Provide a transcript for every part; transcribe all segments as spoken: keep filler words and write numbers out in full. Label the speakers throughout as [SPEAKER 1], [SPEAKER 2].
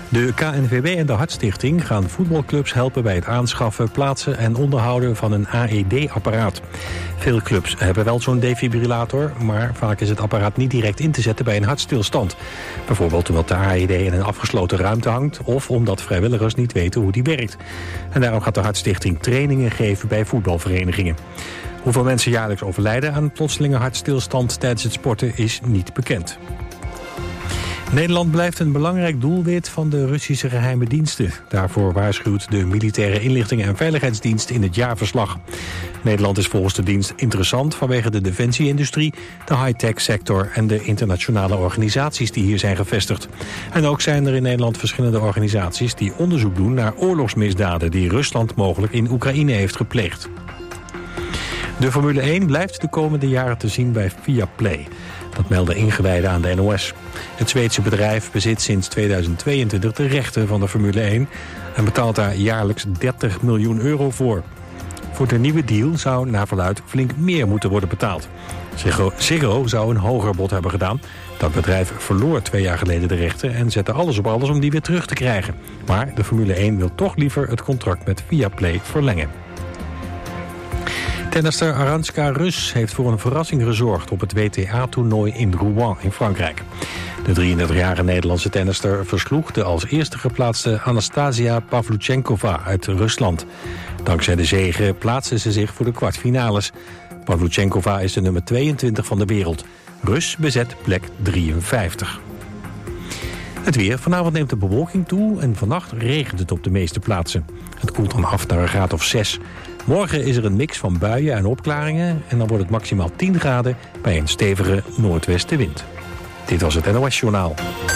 [SPEAKER 1] De K N V B en de Hartstichting gaan voetbalclubs helpen bij het aanschaffen, plaatsen en onderhouden van een A E D-apparaat. Veel clubs hebben wel zo'n defibrillator, maar vaak is het apparaat niet direct in te zetten bij een hartstilstand. Bijvoorbeeld omdat de A E D in een afgesloten ruimte hangt of omdat vrijwilligers niet weten hoe die werkt. En daarom gaat de Hartstichting trainingen geven bij voetbalverenigingen. Hoeveel mensen jaarlijks overlijden aan een plotselinge hartstilstand tijdens het sporten is niet bekend. Nederland blijft een belangrijk doelwit van de Russische geheime diensten. Daarvoor waarschuwt de Militaire Inlichting en Veiligheidsdienst in het jaarverslag. Nederland is volgens de dienst interessant vanwege de defensieindustrie, de high-tech sector en de internationale organisaties die hier zijn gevestigd. En ook zijn er in Nederland verschillende organisaties die onderzoek doen naar oorlogsmisdaden die Rusland mogelijk in Oekraïne heeft gepleegd. De Formule één blijft de komende jaren te zien bij Viaplay. Dat melden ingewijden aan de N O S. Het Zweedse bedrijf bezit sinds tweeduizend tweeëntwintig de rechten van de Formule één... en betaalt daar jaarlijks dertig miljoen euro voor. Voor de nieuwe deal zou naar verluidt flink meer moeten worden betaald. Ziggo, Ziggo zou een hoger bod hebben gedaan. Dat bedrijf verloor twee jaar geleden de rechten en zette alles op alles om die weer terug te krijgen. Maar de Formule één wil toch liever het contract met Viaplay verlengen. Tennister Arantxa Rus heeft voor een verrassing gezorgd op het W T A-toernooi in Rouen in Frankrijk. De drieëndertigjarige Nederlandse tennister versloeg de als eerste geplaatste Anastasia Pavlyuchenkova uit Rusland. Dankzij de zege plaatste ze zich voor de kwartfinales. Pavlyuchenkova is de nummer tweeëntwintig van de wereld. Rus bezet plek drieënvijftig. Het weer. Vanavond neemt de bewolking toe en vannacht regent het op de meeste plaatsen. Het koelt dan af naar een graad of zes. Morgen is er een mix van buien en opklaringen en dan wordt het maximaal tien graden bij een stevige noordwestenwind. Dit was het N O S-journaal.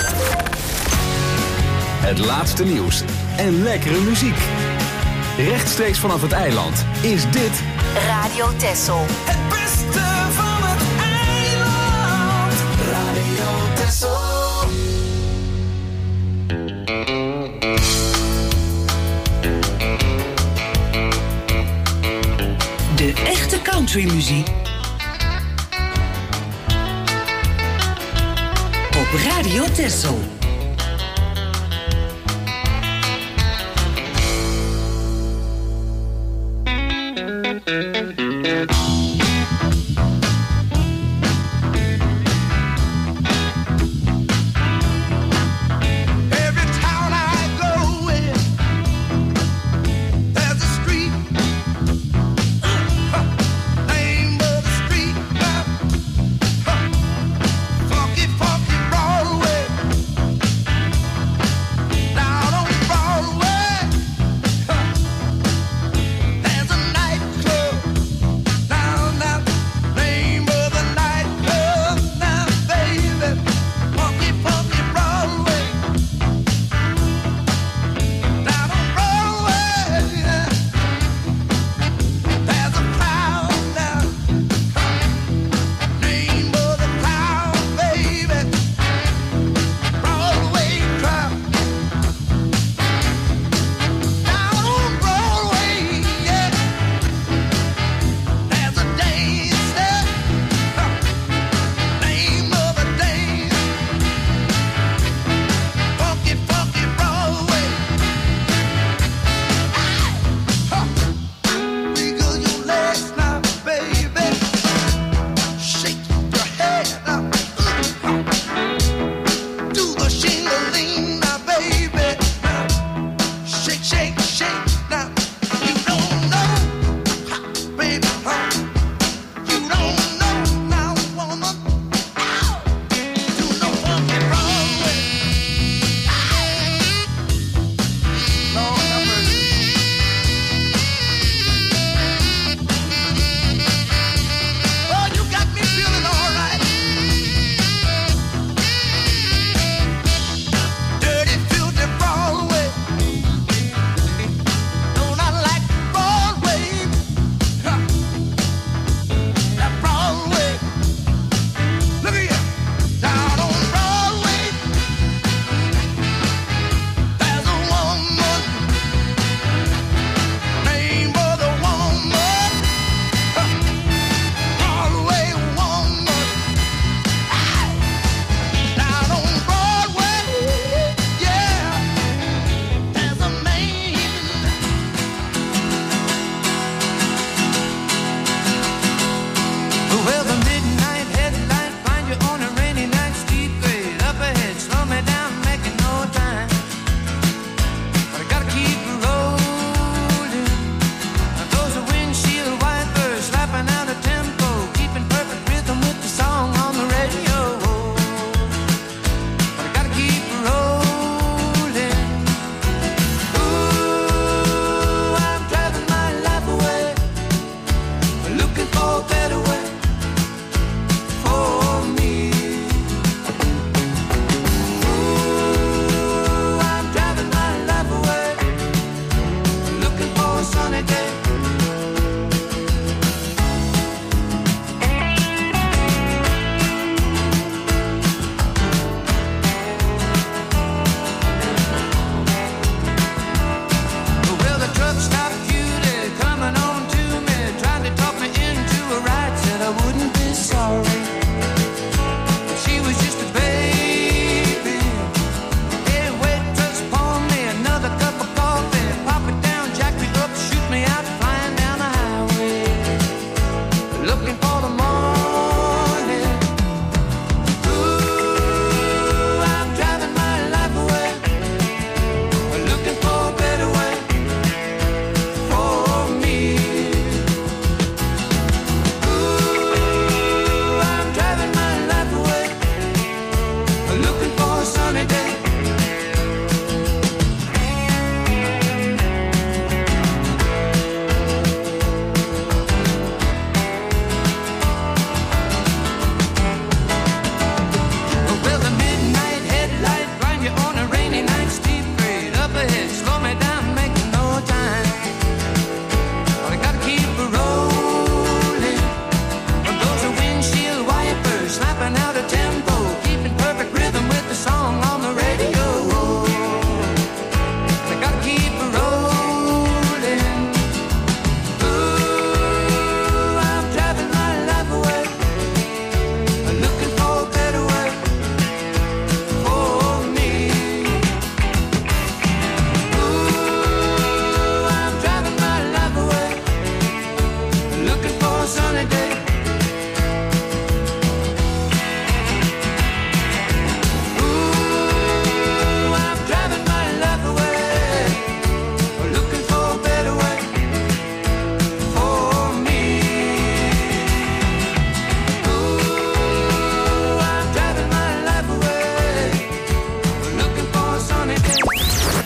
[SPEAKER 2] Het laatste nieuws en lekkere muziek. Rechtstreeks vanaf het eiland is dit
[SPEAKER 3] Radio Texel.
[SPEAKER 4] Het beste van het eiland. Radio Texel.
[SPEAKER 3] De echte countrymuziek op Radio Texel.
[SPEAKER 4] Funky, funky Broadway.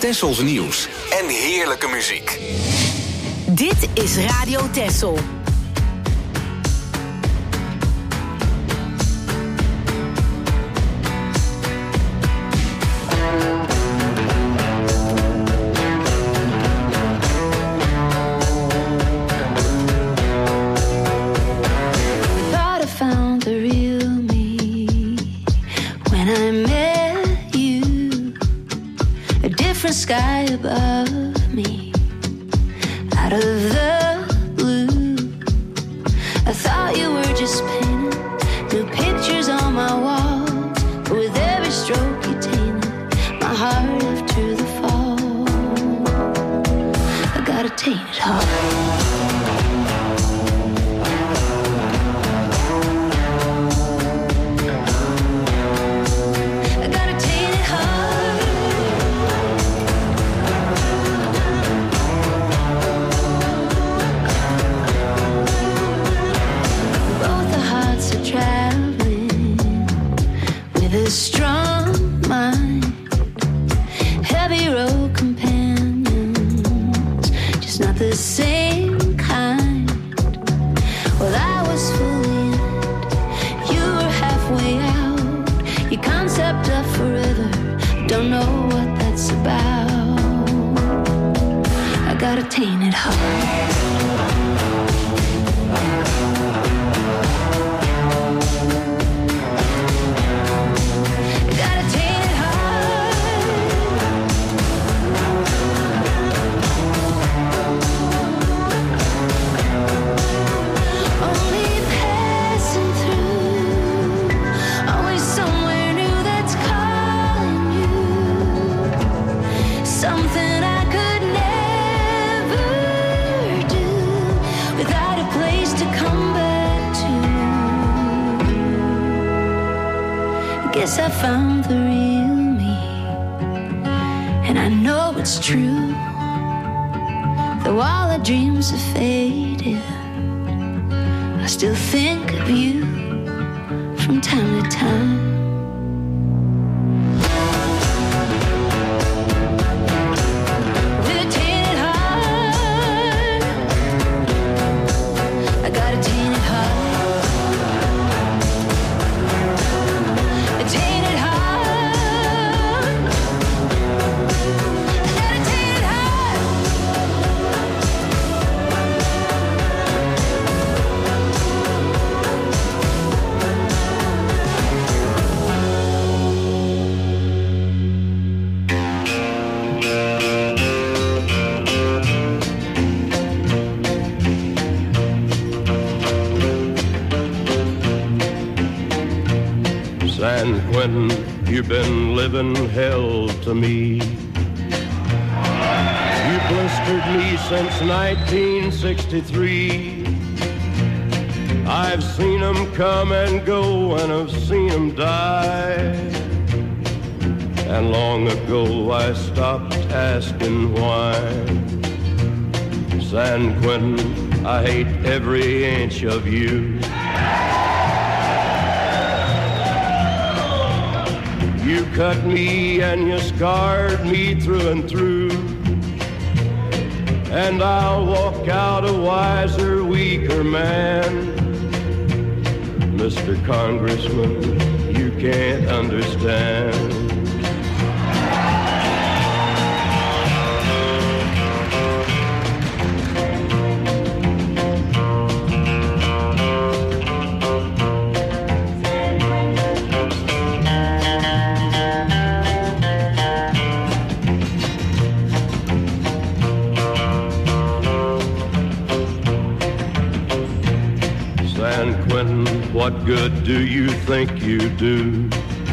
[SPEAKER 2] Tessels nieuws en heerlijke muziek.
[SPEAKER 3] Dit is Radio Tessel.
[SPEAKER 5] Sky above me, out of the blue. I thought you were just painting new pictures on my walls, but with every stroke you tainted my heart after the fall. I got a tainted heart. A strong mind, heavy road companions, just not the same kind. Well, I was fully in it, you were halfway out. Your concept of forever, don't know what that's about. I got a tainted heart. Guess I found the real me, and I know it's true. Though all our dreams have faded, I still think of you from time to time.
[SPEAKER 6] You've been living hell to me. You blistered me since nineteen sixty-three. I've seen them come and go, and I've seen them die. And long ago I stopped asking why. San Quentin, I hate every inch of you. You cut me and you scarred me through and through. And I'll walk out a wiser, weaker man. Mister Congressman, you can't understand. What good do you think you do?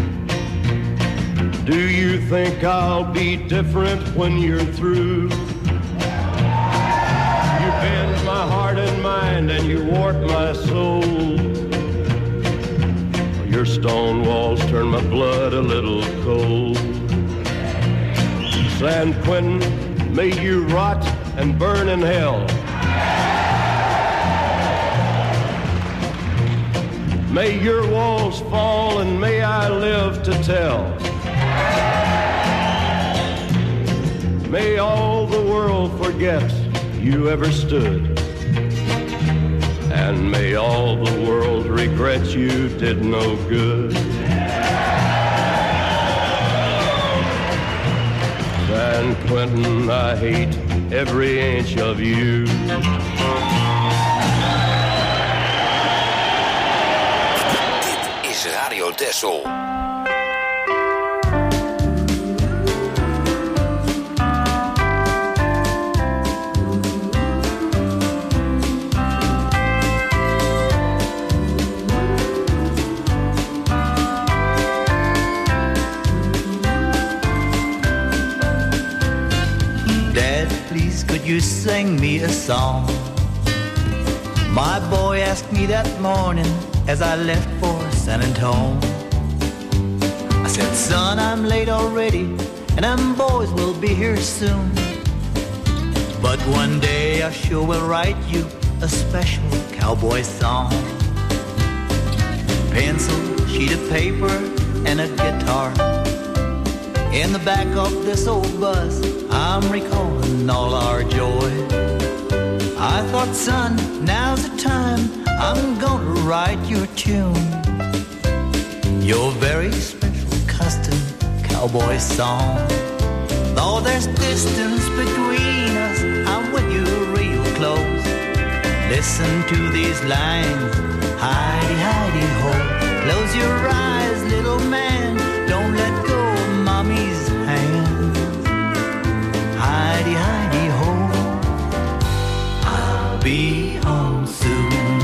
[SPEAKER 6] Do you think I'll be different when you're through? You bend my heart and mind and you warp my soul. Your stone walls turn my blood a little cold. San Quentin, may you rot and burn in hell. May your walls fall and may I live to tell. May all the world forget you ever stood. And may all the world regret you did no good. San Quentin, I hate every inch of you.
[SPEAKER 2] Dit is Radio Texel.
[SPEAKER 7] Could you sing me a song? My boy asked me that morning as I left for San Antone. I said, son, I'm late already, and them boys will be here soon. But one day I sure will write you a special cowboy song. Pencil, sheet of paper, and a guitar. In the back of this old bus, I'm recalling all our joy. I thought, son, now's the time I'm gonna write your tune. Your very special custom cowboy song. Though there's distance between us, I'm with you real close. Listen to these lines, hidey, hidey, ho. Close your eyes, little man, don't let go of mommy's hand. Hidey, hidey, ho, I'll be home soon.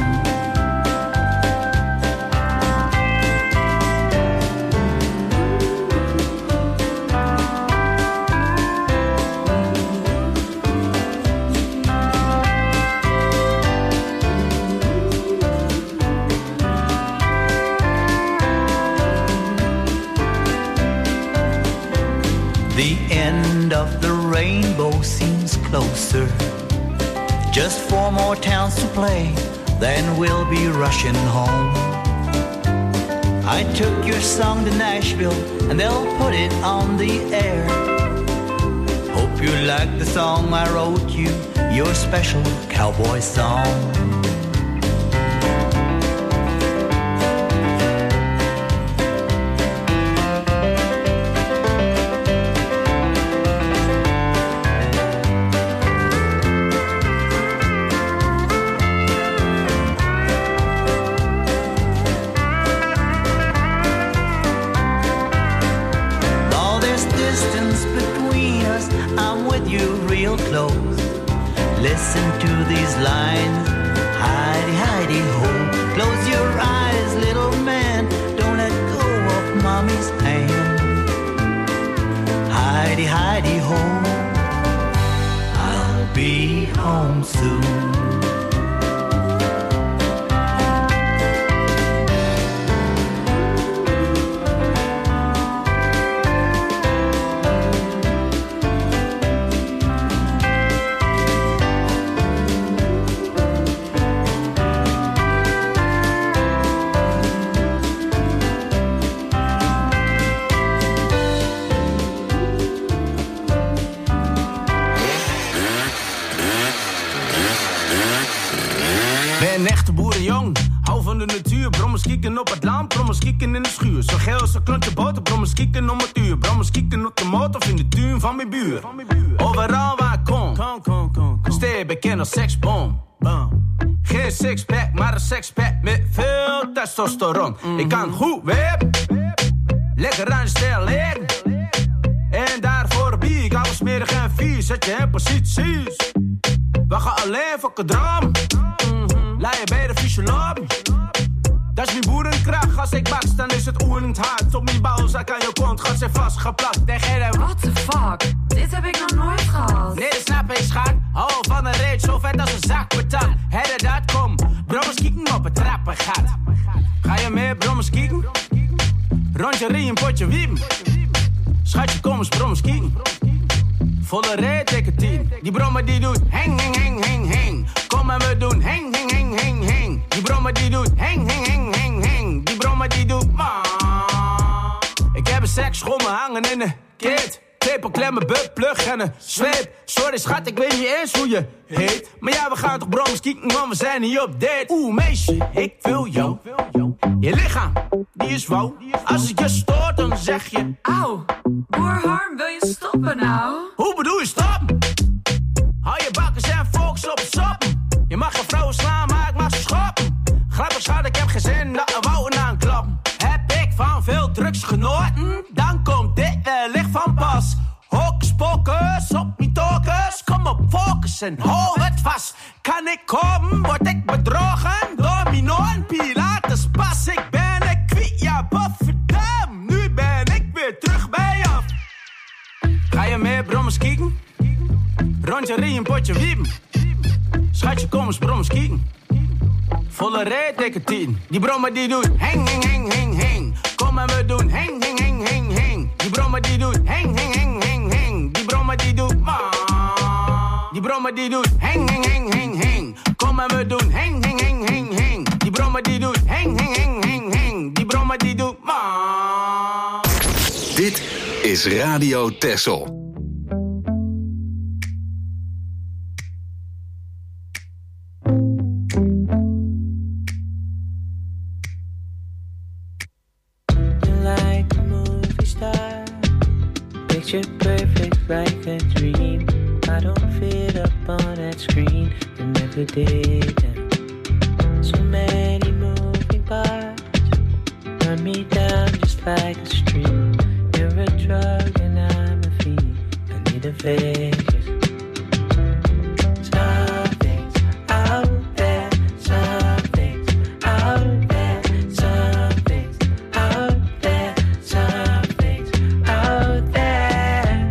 [SPEAKER 7] The end of the rainbow seems closer. Just four more towns to play, then we'll be rushing home. I took your song to Nashville, and they'll put it on the air. Hope you like the song I wrote you, your special cowboy song. Listen to these lines, hidey, hidey, ho. Close your eyes, little man, don't let go of mommy's hand. Hidey, hidey, ho, I'll be home soon.
[SPEAKER 8] Kieken op het land, brommers kieken in de schuur. Zo geel als een klontje boter, brommers kieken om het uur. Brommers kieken op de motor of in de tuin van mijn buur. Overal waar ik kom, steeds bekend als seksbom. Geen sixpack, maar een sexpack met veel testosteron. Ik kan goed web, lekker aan je stijl liggen. En daarvoor bier ik alles smerig en vies. Zet je in posities. We gaan alleen voor kadram. Laat je bij de fysioloog. Dat is mijn boerenkracht, als ik baks, dan is het oerend hard. Op mijn balzak aan je kont gaat ze vastgeplakt. Tegen de...
[SPEAKER 9] What the fuck? Dit heb ik nog nooit gehad.
[SPEAKER 8] Nee, dat snap ik, schat. Hou van een reet, zo vet als een zak patat. Hedde dat, kom. Brommers kieken op het trappengat. Ga je mee, brommers kieken? Rondje rie, een potje wiepen. Schatje, kom eens, brommers kieken. Volle reet, tegen tien. Die brommer die doet heng, heng, heng, heng, heng. Kom en we doen heng, heng, heng, heng, heng. Die brommer die doet heng, heng, heng, heng, heng. Die brommer die doet ma. Ik heb een seksschommel hangen in de kit. Tepel, klemmen, butt, plug en een zweep. Sorry schat, ik weet niet eens hoe je heet. Maar ja, we gaan toch brommers kieken, want we zijn hier op date. Oeh meisje, ik wil jou. Je lichaam, die is wauw. Als ik je stoort, dan zeg je
[SPEAKER 9] Auw, boer Harm, wil je stoppen nou?
[SPEAKER 8] Hoe bedoel je stoppen? Hou je bakkers en focus op het soppen. Je mag geen vrouwen slaan, maar ik mag ze schoppen. Grappig schat, ik heb geen zin, dat we wouden aan klappen. Heb ik van veel drugs genoten, dan komt dit wellicht van pas. Hocus pocus, op niet tokus, kom op focus en hou het vast. Kan ik komen, word ik bedrogen door Minoen, Pilates pas. Ik ben een kwiet, ja bofferdam, nu ben ik weer terug bij af. Ga je mee brommers kieken? Rondje rie, een potje wiepen. Schatje, kom eens brommers kieken. Volle reet, dikke tien. Die brommer die doet heng, heng, heng, heng, heng. Kom en we doen heng, heng, heng, heng, heng. Die brommer die doet heng, heng, heng, heng, heng. Die brommer die doet ma. Die brommer die doet heng, heng, heng, heng, heng. Kom en we doen heng, heng, heng, heng, heng. Die brommer die doet heng, heng, heng, heng, heng. Die brommer die doet ma.
[SPEAKER 2] Dit is Radio Texel.
[SPEAKER 10] Picture perfect like a dream. I don't fit up on that screen. I never did. So many moving parts run me down just like a stream. You're a drug and I'm a fiend. I need a Vegas. Something's out there. Something's out there. Something's out there. Something's out there.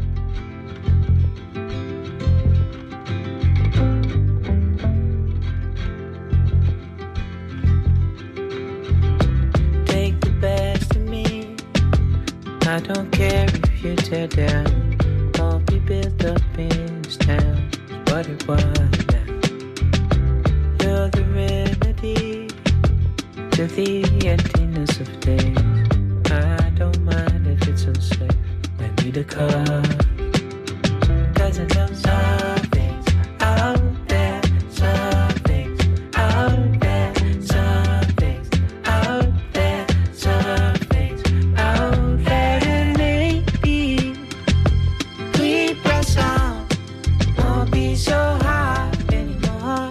[SPEAKER 10] Take the best of me. I don't care if you tear down. All be built up in this town is what it was now. You're the remedy to the emptiness of days. I don't mind if it's unsafe. I need a car. Cause I know something's out there. Something's out there. Something's out there. Something's out there. And maybe we press on. Won't be so hard anymore.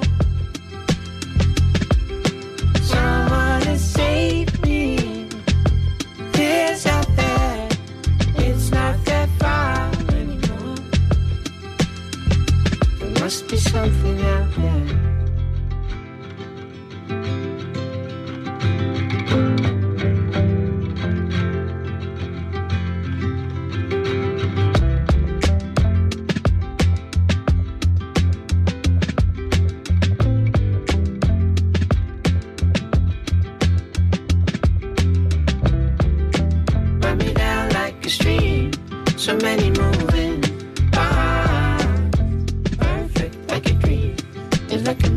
[SPEAKER 10] Someone to save me. This out there. It's not that far anymore. There must be something out there. Run me down like a stream. So many moving parts. Perfect like a dream. It's like a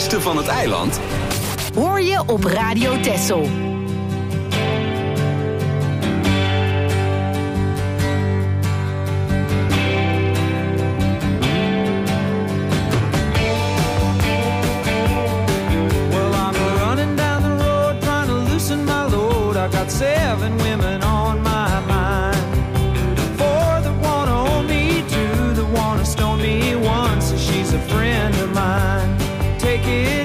[SPEAKER 2] beste van het eiland
[SPEAKER 3] hoor je op Radio Texel.
[SPEAKER 10] Seven women on my mind. Four that wanna own me, two that wanna stone me, one says she's a friend of mine. Take it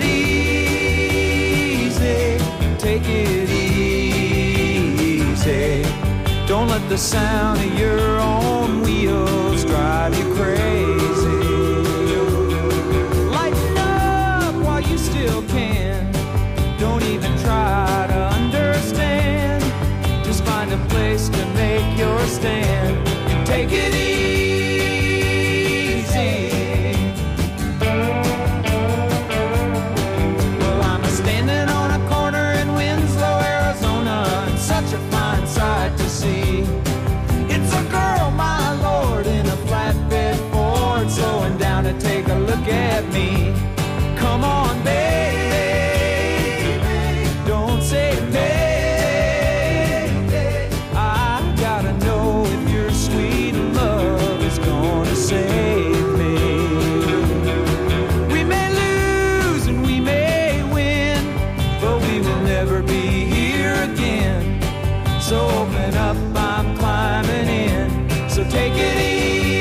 [SPEAKER 10] easy, take it easy. Don't let the sound of your own wheels drive you crazy. Lighten up while you still can. Don't even try to understand. Find a place to make your stand and take it easy. Well, I'm standing on a corner in Winslow, Arizona, and such a fine sight to see. It's a girl, my lord, in a flatbed Ford, slowing down to take a look at me. Come on, baby, don't say baby. Save me. We may lose and we may win, but we will never be here again. So open up, I'm climbing in. So take it easy.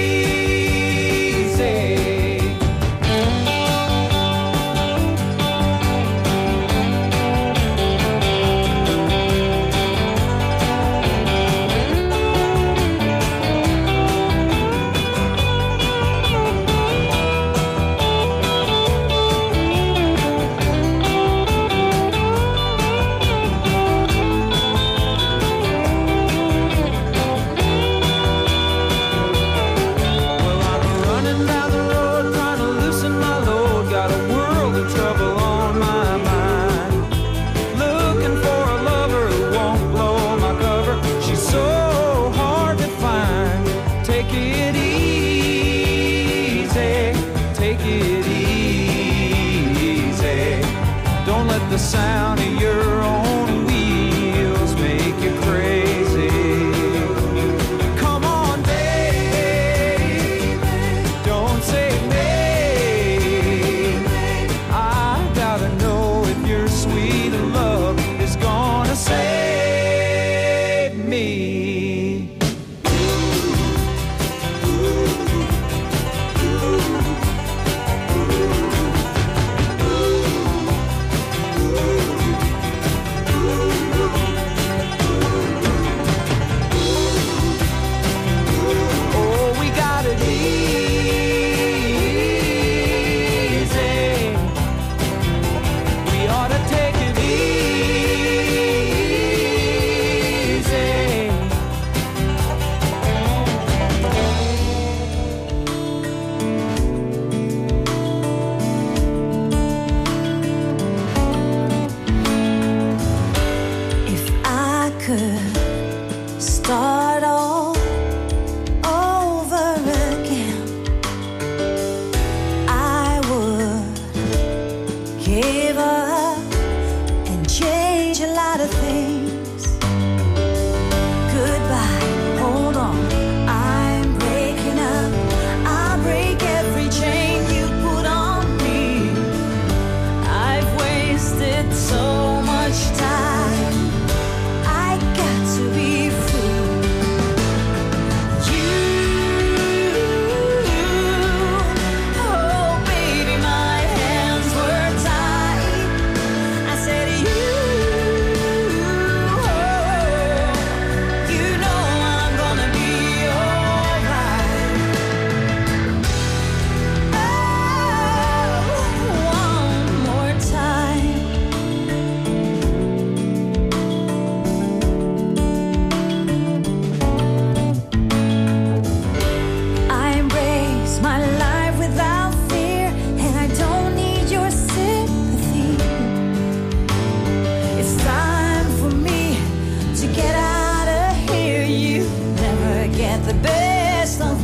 [SPEAKER 10] The sound of your own wheels make you crazy. Come on, baby, don't say maybe. I gotta know if your sweet love is gonna save me.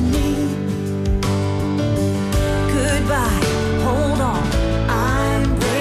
[SPEAKER 10] Hold on, I'm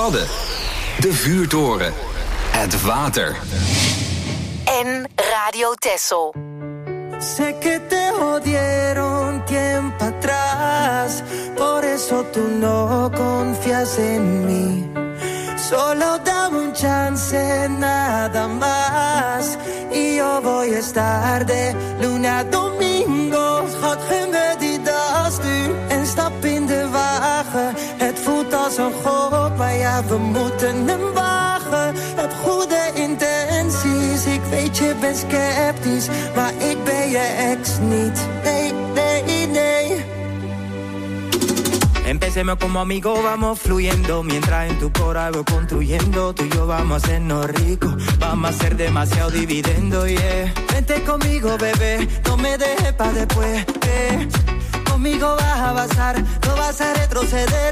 [SPEAKER 2] Wadden. De vuurtoren. Het water.
[SPEAKER 3] En Radio Texel.
[SPEAKER 11] Sé que te jodieron tiempo atrás, por eso tú no confías en mí. Solo dame un chance, nada más, y yo voy a estar de luna a domingo. Schat, geen me die das nu en stap in de wagen. Het voelt als een god, maar ja, we moeten hem wagen. Heb goede intenties, ik weet je bent sceptisch, maar ik ben je ex niet. Nee, nee, nee.
[SPEAKER 10] Empecemos como amigos, vamos fluyendo. Mientras en tu cora voy construyendo. Tú y yo vamos a hacernos ricos. Vamos a hacer demasiado dividendo, yeah.
[SPEAKER 11] Vente conmigo, bebé, no me dejes pa' después, eh. Conmigo vas a avanzar, no vas a retroceder,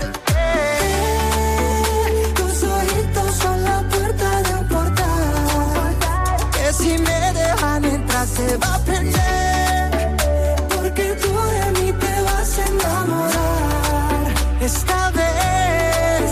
[SPEAKER 11] eh. Tus ojitos son la puerta de un portal, que si me dejan entrar se va a prender, porque tú de mí te vas a enamorar. Esta vez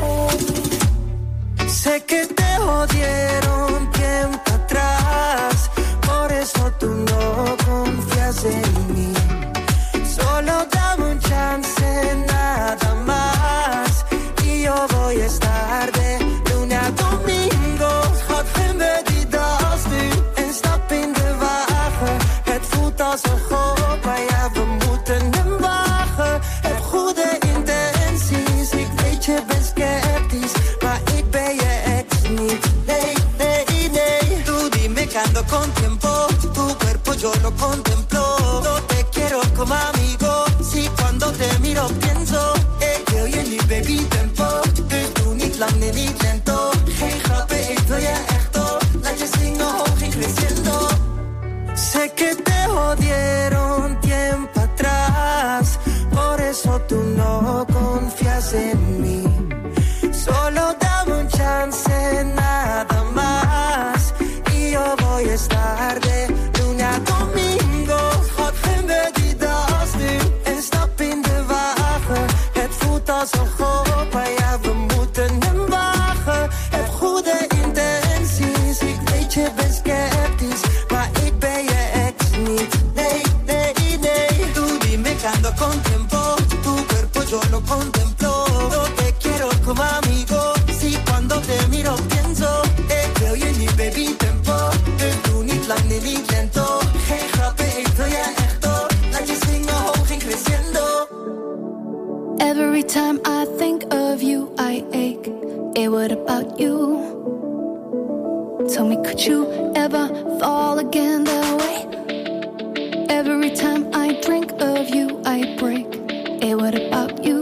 [SPEAKER 11] sé que te jodieron tiempo atrás, por eso tú no confías en mí. Solo dame un chance, nada más, y yo voy a estar de luna a domingo. Schat, geen me die das nu en stap in de wagen. Het voelt als een god, maar ja, we moeten hem wagen. Heb goede intenties, ik weet je bent sceptisch, maar ik ben je ex niet. Nee, nee, nee. Tú dime que ando con tiempo, tu cuerpo yo lo contemplo. No te quiero como amigo, si cuando te miro pienso, eh, que hoy en die baby tempo. Dus doe niet lang, nee, niet lento. Geen grappen, ik wil je echt op. Laat je zingen hoog in creciendo. Sé que te jodieron tiempo atrás, por eso tú no confías en mí. Solo dame un chance, nada más, y yo voy a estar de luna a domingo. Schat, geen me die das nu en stap in de wagen. Het voelt als een god, maar ja, we moeten hem wagen. Heb goede intenties, ik weet je bent sceptisch, maar ik ben je ex niet. Nee, nee, nee. Tú dime que ando con tiempo, tu cuerpo yo lo contemplo. No te quiero como amigo, si cuando te miro pienso, eh, que hoy en die baby tempo. Dus doe niet lang, nee, niet lento. Geen grappen, ik wil je echt op. Laat je zingen hoog in crescendo.
[SPEAKER 5] Every time I think of you, I ache. Eh, what about you? Tell me, could you ever fall again that way? Every time I drink of you, I break. Eh, what about you?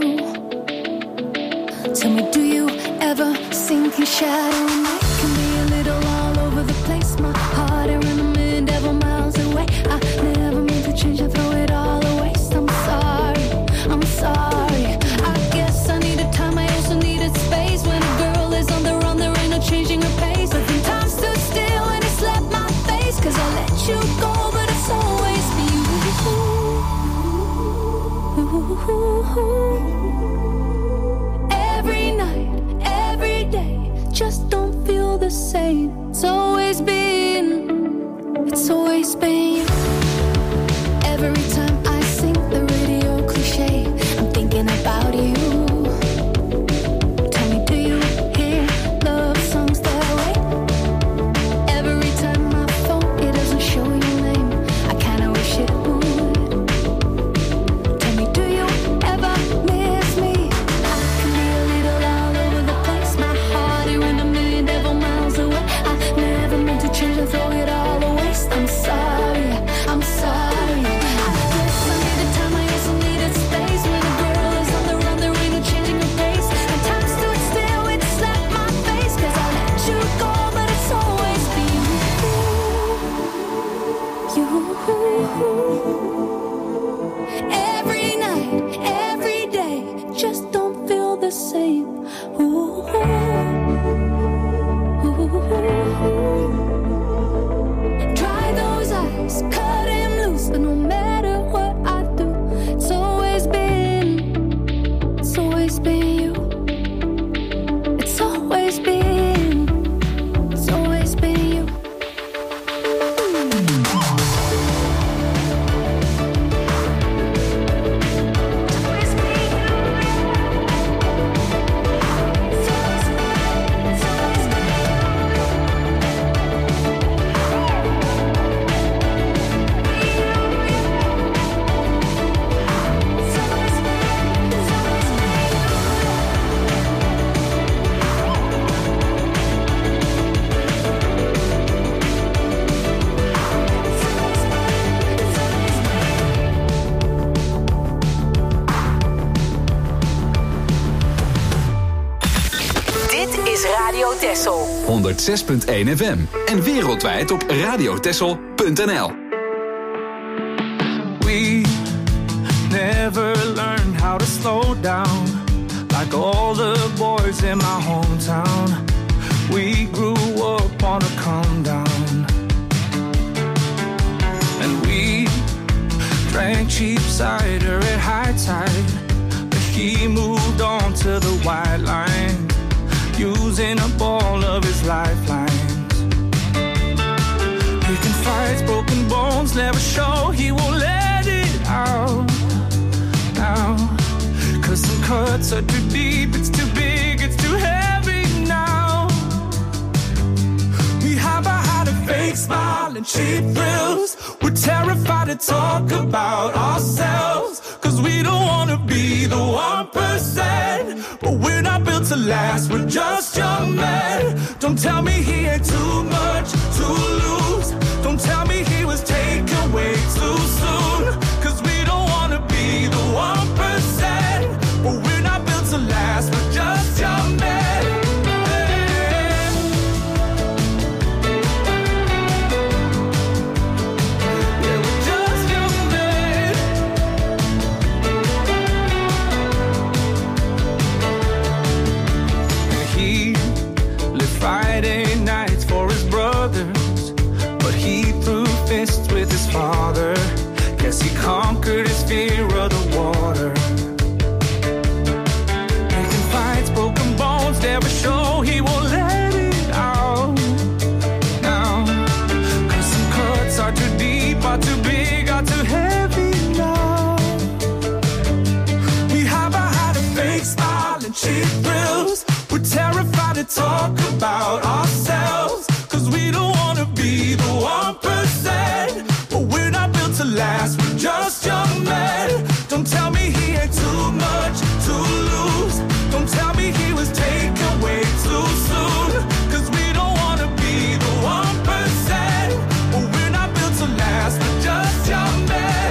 [SPEAKER 5] Tell me, do you ever sink your shadow? I can be a little all over the place. My heart and run a million devil miles away. I never meant to change and throw it all away. So I'm sorry, I'm sorry. I guess I needed time, I also needed space. When a girl is on the run, there ain't no changing her pace. But then time stood still and it slapped my face. Cause I let you go, but it's always for you. Every night, every day, just don't feel the same. It's always been, it's always been you. Every time I sing the radio cliche, I'm thinking about you. Tell me, do you hear love songs that way? Every time my phone, it doesn't show your name. I kinda wish it would. Tell me, do you ever miss me? I can be a little all over the place. My heart, it ran a million devil miles away. I never meant to change and throw it all away. I'm sorry.
[SPEAKER 3] Radio Texel.
[SPEAKER 2] honderdzes punt één F M. En wereldwijd op radiotexel punt n l.
[SPEAKER 8] We never learned how to slow down. Like all the boys in my hometown. We grew up on a calm down. And we drank cheap cider at high tide. But he moved on to the white line, using up all of his lifelines. Picking fights, broken bones, never show. He won't let it out now. Cause some cuts are too deep, it's too big, it's too heavy now. We hide behind a fake smile and cheap thrills. We're terrified to talk about ourselves. Cause we don't wanna be the one percent. But we're not built to last, we're just young men. Don't tell me he had too much to lose. Don't tell me he was taken way too soon. Cause we don't wanna be the one percent. But we're not built to last, we're just young men. Yeah, we're just young men. And he lived Friday nights for his brothers, but he threw fists with his father. Guess he conquered his fear of the water. Broken bones never show, he won't let it out now. Cause some cuts are too deep, are too big, are too heavy now. We hide behind a fake smile and cheap thrills. We're terrified to talk about ourselves. Cause we don't wanna be the one percent. But we're not built to last, we're just young men. Don't tell me he had too much to lose. Don't tell me he was taken way too soon. Cause we don't wanna be the one percent. But we're not built to last, we're just young men.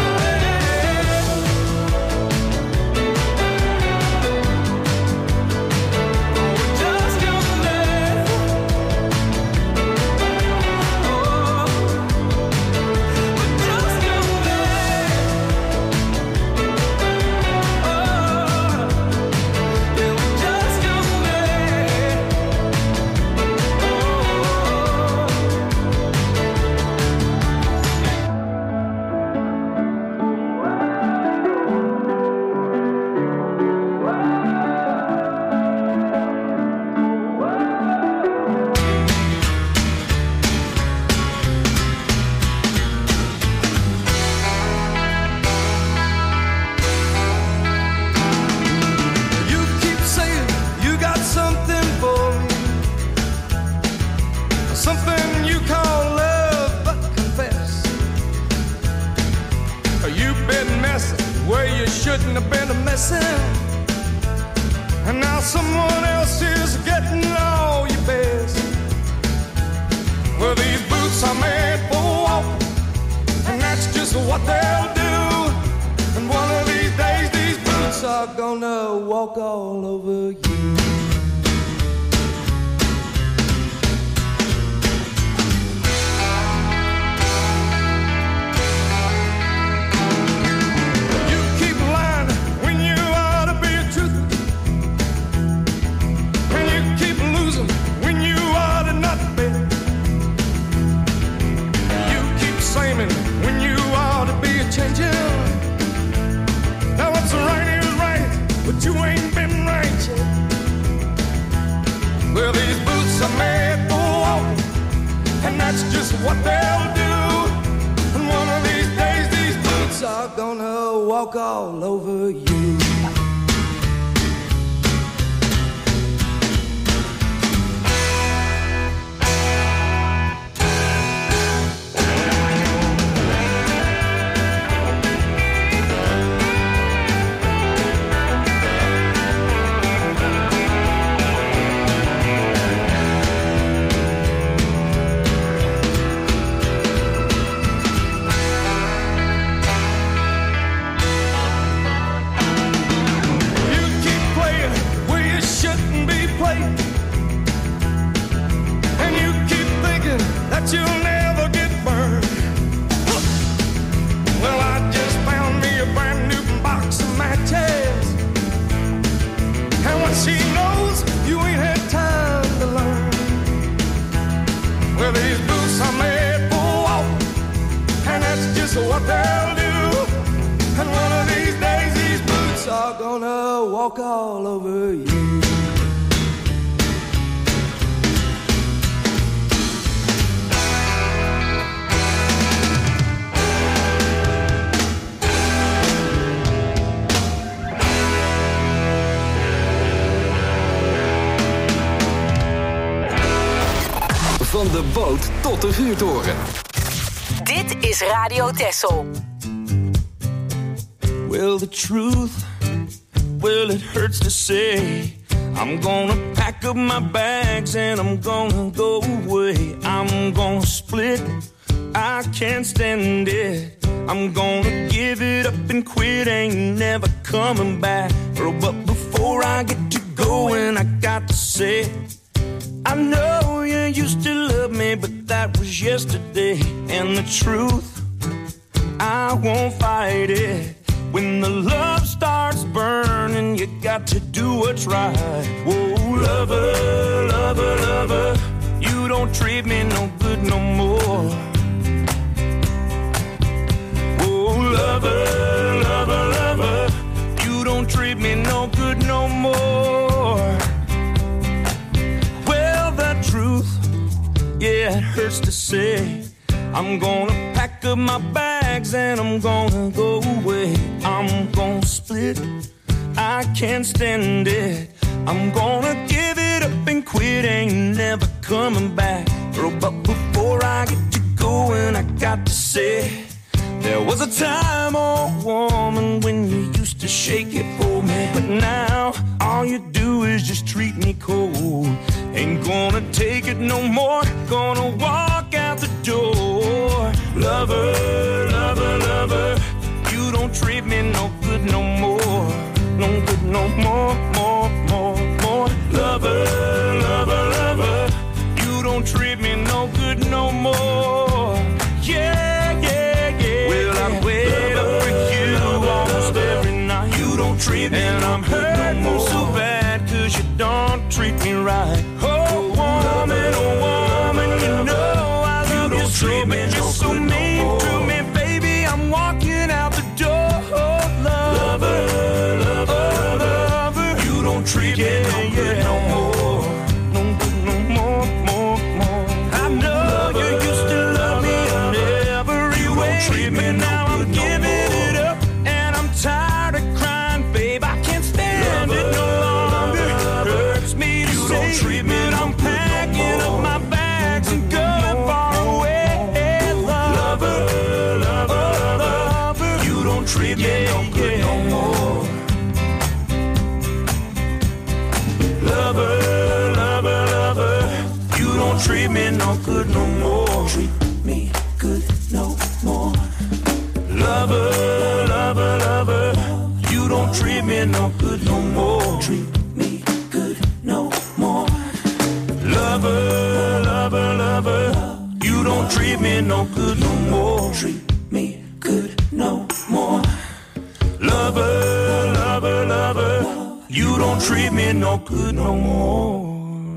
[SPEAKER 8] We're just young men. Oh, we're just young men. Oh. Something you call love, but confess. You've been messing where you shouldn't have been messing. And now someone else is getting all your best. Well, these boots are made for walking, and that's just what they'll do. And one of these days, these boots are gonna walk all over you. When you ought to be a changing. Now what's right is right, but you ain't been right yet. Well, these boots are made for walking, and that's just what they'll do. And one of these days, these boots are gonna walk all over you.
[SPEAKER 11] walk all over you.
[SPEAKER 2] Van de boot tot de vuurtoren.
[SPEAKER 3] Dit is Radio Texel.
[SPEAKER 8] Well, the truth, well, it hurts to say. I'm gonna pack up my bags and I'm gonna go away. I'm gonna split, I can't stand it. I'm gonna give it up and quit, ain't never coming back. But before I get to going, I got to say, I know you used to love me, but that was yesterday. And the truth, I won't fight it. When the love starts burning, you got to do what's right. Whoa, lover, lover, lover, you don't treat me no good no more. Whoa, lover, lover, lover, you don't treat me no good no more. Well, the truth, yeah, it hurts to say. I'm gonna pack up my bags and I'm gonna go away. I'm gonna split, I can't stand it. I'm gonna give it up and quit, ain't never coming back. But before I get to going, I got to say, there was a time, oh woman, when you used to shake it for me. But now, all you do is just treat me cold. Ain't gonna take it no more, gonna walk out the door. Lover, lover, lover, you don't treat me no good no more. No good no more, more, more, more. Lover, lover, lover, you don't treat me no good no more. Yeah, yeah, yeah. Well, I wait up for you almost every night. You don't treat me and I'm hurting no so bad, cause you don't treat me right. Oh, woman, oh, woman, you know I love you, you so, but you're so mean no to me, baby. I'm walking out the door. Oh, lover, lover, oh, lover, you don't treat me yeah, no good yeah. no more. No good no more, more, more. I know lover, you used to love me in every way, treat me now I'm no giving more. It up, and I'm tired of crying, babe. I can't stand lover, it no longer. Lover, it hurts me to you say don't treat me that I'm packing no up my bags and going far away. Lover, lover, lover, you don't treat me yeah, no good yeah. no more. Lover, lover, lover, you don't treat me no good no more. Treat me good no more. Lover, lover, lover, you don't treat me no good no more. Treat me good no more. Lover, lover, lover, you don't treat me no good no more. Treat me good no more. Lover, lover, lover, you don't treat me no good no more.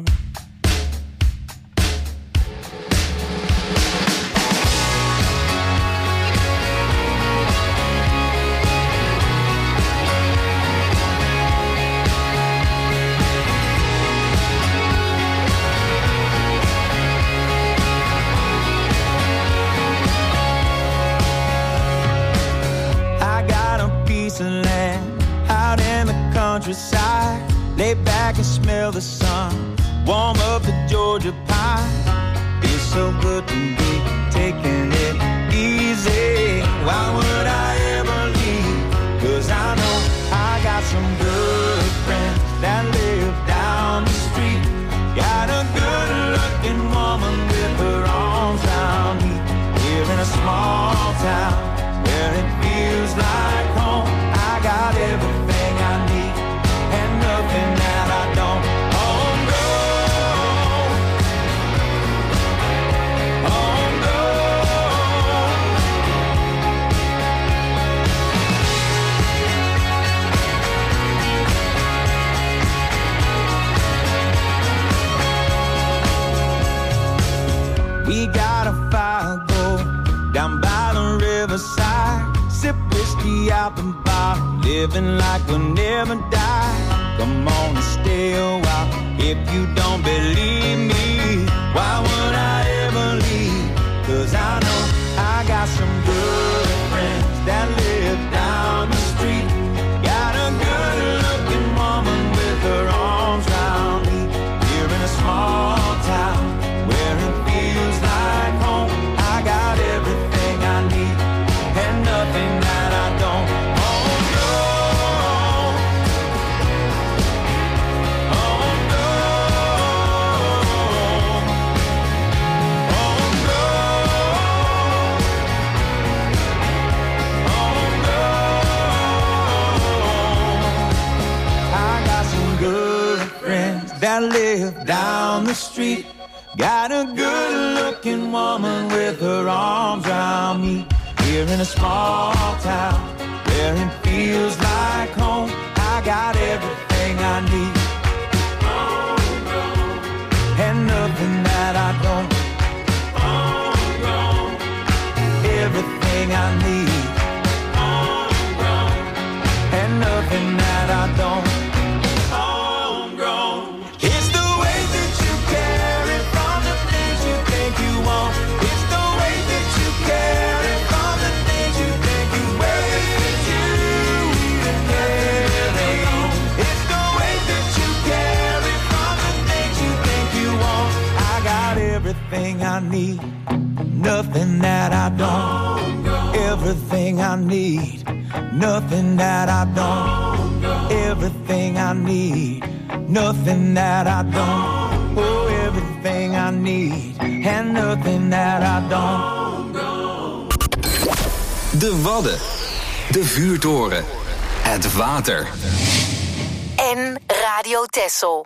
[SPEAKER 8] Countryside, lay back and smell the sun, warm up the Georgia pie. It's so good to be taking it easy. Why would I ever leave? Cause I know I got some good friends that live down the street. Got a good looking woman with her arms around me. Here in a small town where it feels like home. I got everything I need and nothing that I don't. Oh no, oh no. We got a fire go down by the riverside.
[SPEAKER 11] sip whiskey out the bar, living like we'll never die. Come on and stay a while. If you don't believe me, why would I ever leave? Cause I know I got some good friends that live down the street. Got a good looking woman with her arms round me. Here in a small town where it feels like home. I got everything I need and nothing that I don't. Oh no, oh no, oh no, oh no. I got some good friends that live down the street. Got a good-looking woman with her arms around me. Here in a small town where it feels like home. I got everything I need and nothing that I don't. Everything I need and nothing that I don't. It's the way that you carry from the things you think you want. It's the way that you carry from the things you think you wear. It's you even carry on. It's the way that you carry from the things you think you want. I got everything I need, nothing that I don't. Everything I need, nothing that I don't. Everything I need, nothing that I don't. Oh, everything I need and nothing that I don't.
[SPEAKER 2] De Wadden, de vuurtoren, het water.
[SPEAKER 3] En Radio Texel.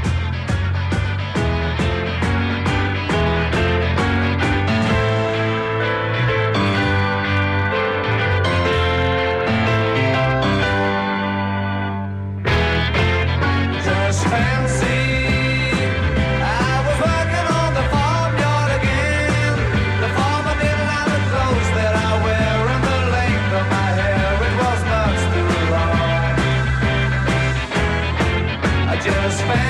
[SPEAKER 4] Just fancy, I was working on the farmyard again. The farmer didn't have the clothes that I wear, and the length of my hair, it was much too long. I just fancy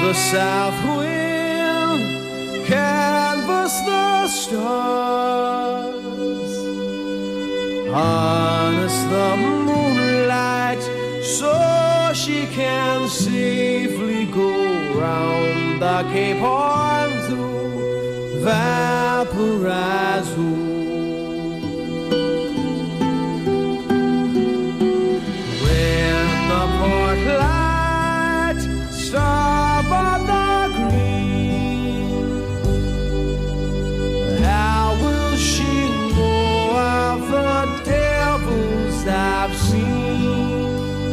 [SPEAKER 12] the south wind canvas the stars, harness the moonlight so she can safely go round the Cape Horn to Valparaiso. When the port light starboard the green, how will she know of the devils I've seen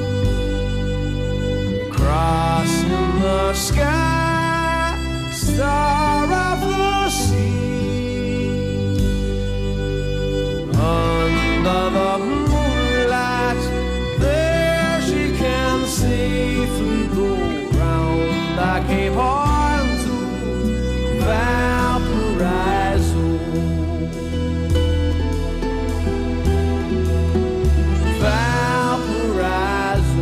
[SPEAKER 12] crossing the sky, star of the sea, under the moonlight? There she can safely go round the Cape Horn to Valparaiso. Valparaiso.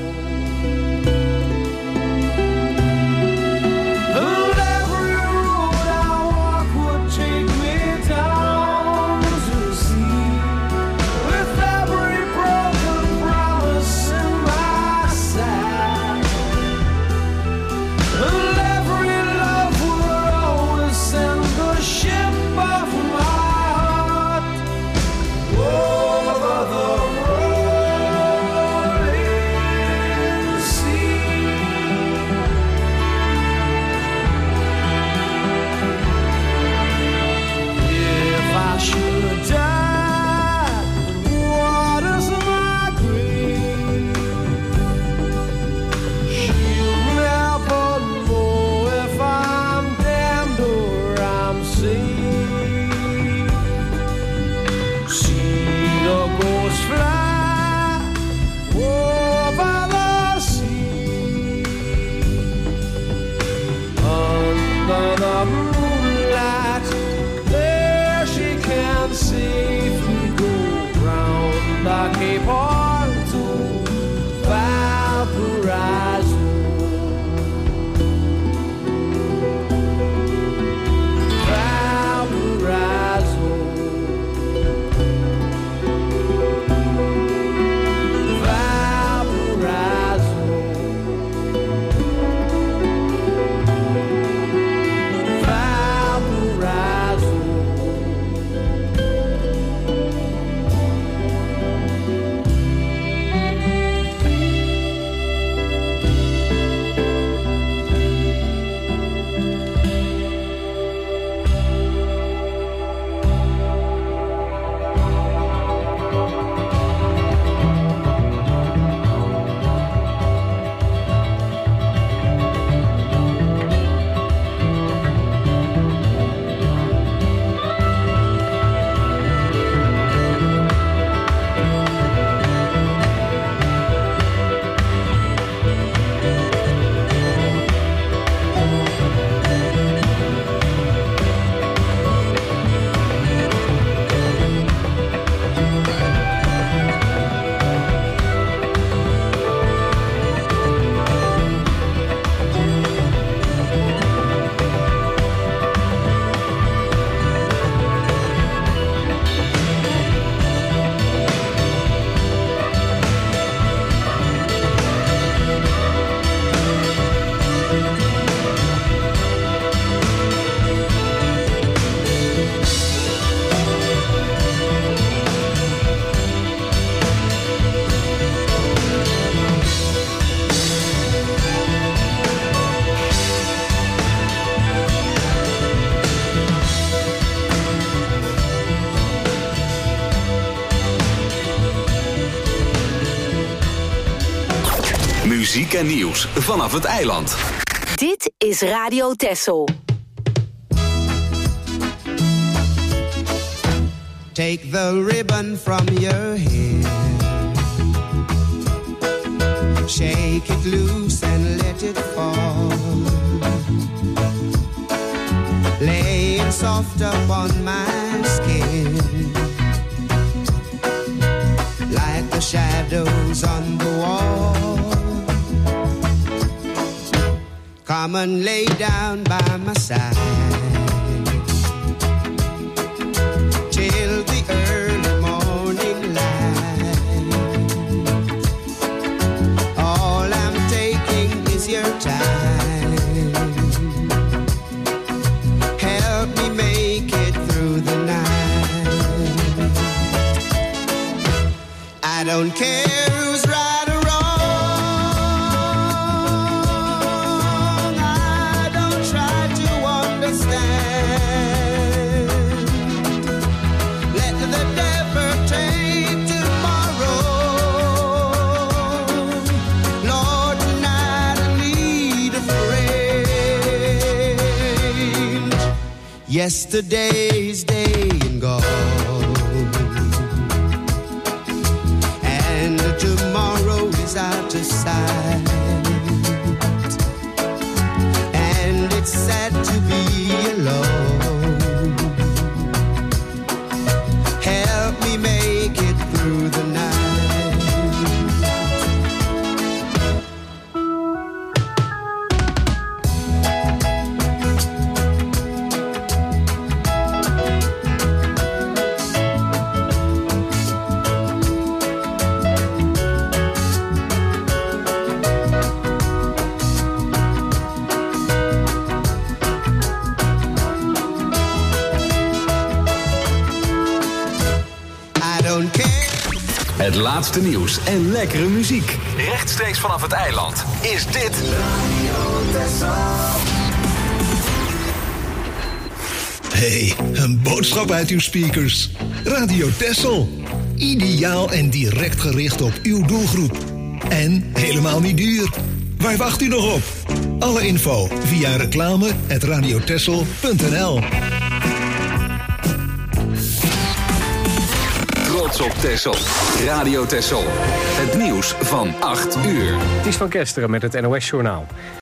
[SPEAKER 12] And every road I walk would take me down to the sea, with every broken promise in my side. And every love would always send the ship of my heart over the rolling sea. If I should die, what is my grave? She'll never know if I'm damned or I'm saved. See the ghost fly over the sea, under the moonlight. There she can safely go round the Cape Horn to Valparaiso. Valparaiso. Valparaiso. Valparaiso.
[SPEAKER 2] Muziek en nieuws vanaf het eiland.
[SPEAKER 3] Dit is Radio Texel.
[SPEAKER 13] Take the ribbon from your hair, shake it loose and let it fall, lay it soft upon my skin, like the shadows on the wall. come and lay down by my side till the early morning light. All I'm taking is your time. Help me make it through the night. I don't care who's right or wrong. I don't try to understand. Let the devil take tomorrow. Lord, tonight I need a friend. Yesterday's day and gone, and tomorrow is out of sight. And it's sad to be alone. Help me make it through the night. I don't care.
[SPEAKER 2] Het laatste nieuws en lekkere muziek. Rechtstreeks vanaf het eiland is dit
[SPEAKER 14] Hey, een boodschap uit uw speakers. Radio Texel. Ideaal en direct gericht op uw doelgroep. En helemaal niet duur. Waar wacht u nog op? Alle info via reclame at radiotexel punt n l.
[SPEAKER 2] Trots op Texel. Radio Texel. Het nieuws van acht uur.
[SPEAKER 15] Het is van Kesteren met het N O S-journaal.